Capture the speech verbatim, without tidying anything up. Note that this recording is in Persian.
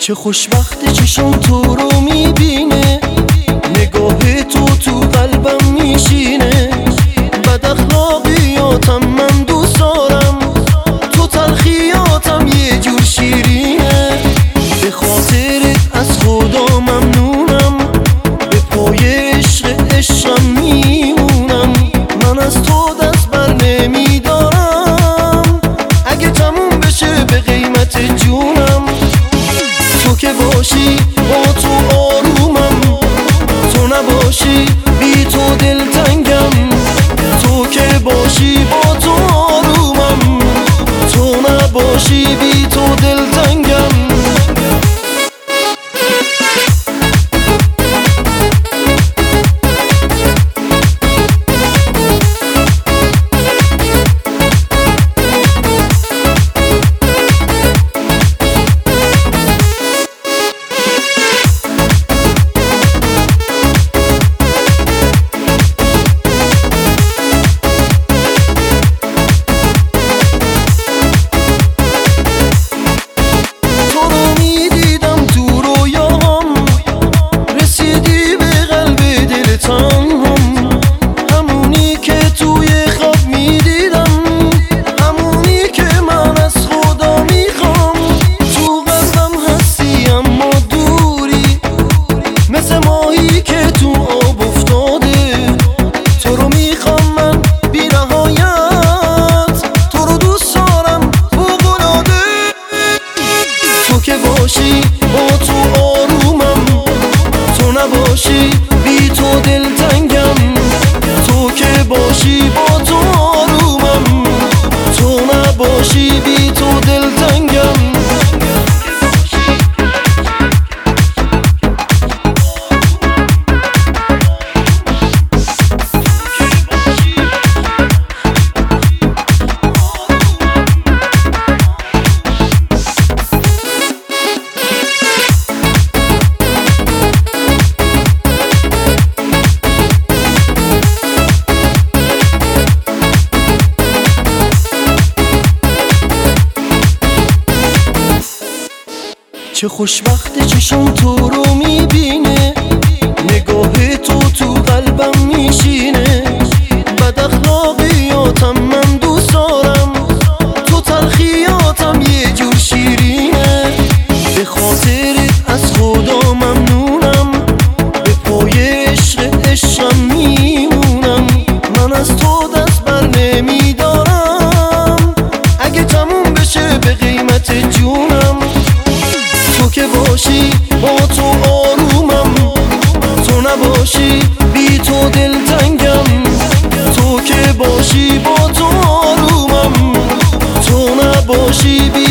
چه خوشبخت چشم تو رو میبینه، نگاه تو تو قلبم میشینه. بد اخلاقیاتم من دوست دارم، تو تلخیاتم یه جور شیرینه. به خاطرت از خدا ممنونم، به پای عشق عشقم میمونم. من از تو دست بر نمیدارم، اگه تموم بشه به قیمت جونم. تو که باشی با تو آرومم، تو نباشی بی تو دلتنگم. تو که باشی با تو آرومم، تو نباشی بی تو دلتنگم. همونی که توی خواب میدیدم، همونی که من از خدا میخوام. تو قلبم هستی اما دوری، مثل ماهی که تو آب افتاده. تو رو میخوام من بی نهایت، تو رو دوست دارم فوق‌العاده. تو که باشی با تو آرومم، تو نباشی بی تو دلتنگم. تو که باشی با تو آرومم، تو نباشی بی تو دلتنگم. چه خوشبخت چشم تو رو میبینه، نگاه تو تو قلبم میشینه. بد اخلاقیاتم من دوست دارم، تو تلخیاتم یه جور شیرینه. به خاطرت از خدا ممنونم، به پای عشق عشقم میمونم. من از تو دست بر نمیدارم، اگه تموم بشه به قیمت جونم. تو که باشی با تو آرومم، تو نباشی بی تو دلتنگم. تو که باشی با تو آرومم، تو نباشی بی